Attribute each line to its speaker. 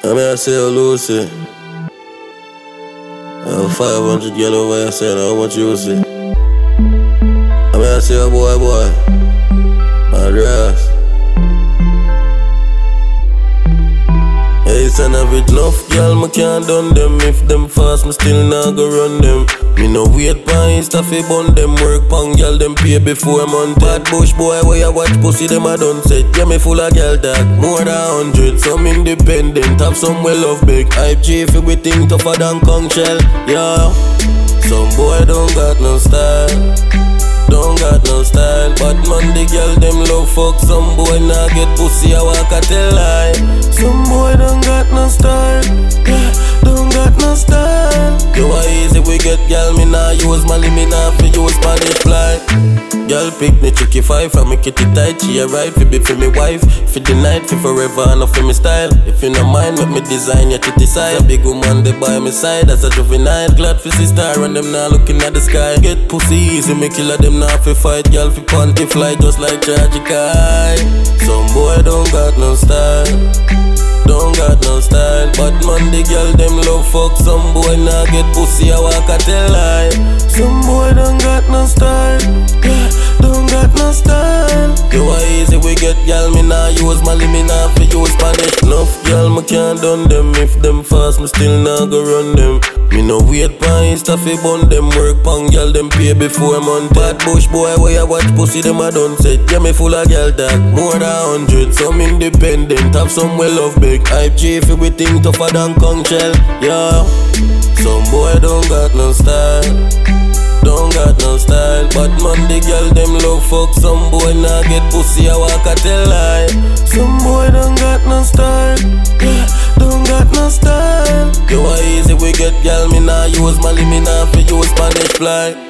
Speaker 1: I mean, I say, oh, Lucy. I have 500 girl over here saying, how much you see? I mean, I say, oh, boy. Andreas. Hey, son of it, enough girl, me can't done them. If them fast, me still not go run them. Me no wait pa Insta fi bun them. Work pang girl, them pay before month. Bad bush boy, where you watch pussy, them a done set. Yeah, me full of girl that more than 100. Some independent, have some well love big. Hype G fi we think tougher than conch shell. Yeah, some boy don't got no style. Don't got no style, but man the girl them love fuck. Some boy nah get pussy, I walk a tell lie. Some boy don't got no style, yeah, don't got no style. You are easy we get girl, me nah use money, me nah fi use Spanish fly. Girl pick me tricky five, and me kitty tight. She a right fi be for me wife, for the night, for forever, and for me style. If you no mind, make me design your titty size. A big woman they by my side, as a juvenile. Glad for sister, and them now looking at the sky. Get pussy easy, me killer them now fi fight. Girl fi panty fly just like tragic eye. Some boy don't got no style, don't got no style, but man the girl them love fuck. Some boy nah get pussy, I walk a tell lie. Some boy don't got no style, yeah, don't got no style. You are easy we get girl, me nah use Mali, me nah fi use Spanish. Enough girl, me can't done them. If them fast, me still nah go run them. Me no wait pa Insta fi bun them. Work pang girl, them pay before month. Bad bush boy, where you watch pussy, them a done set. Yeah, me full of girl that more than 100. Some independent, have some well love big. Hype G fi we think tougher than conch shell. Yeah, some boy don't got no style, don't got no style, but man the girl them love fuck. Some boy nah get pussy, I walk a tell lie. Some boy don't got no style, yeah, don't got no style. You are easy we get girl, me nah use Mali, me nah fi use Spanish fly.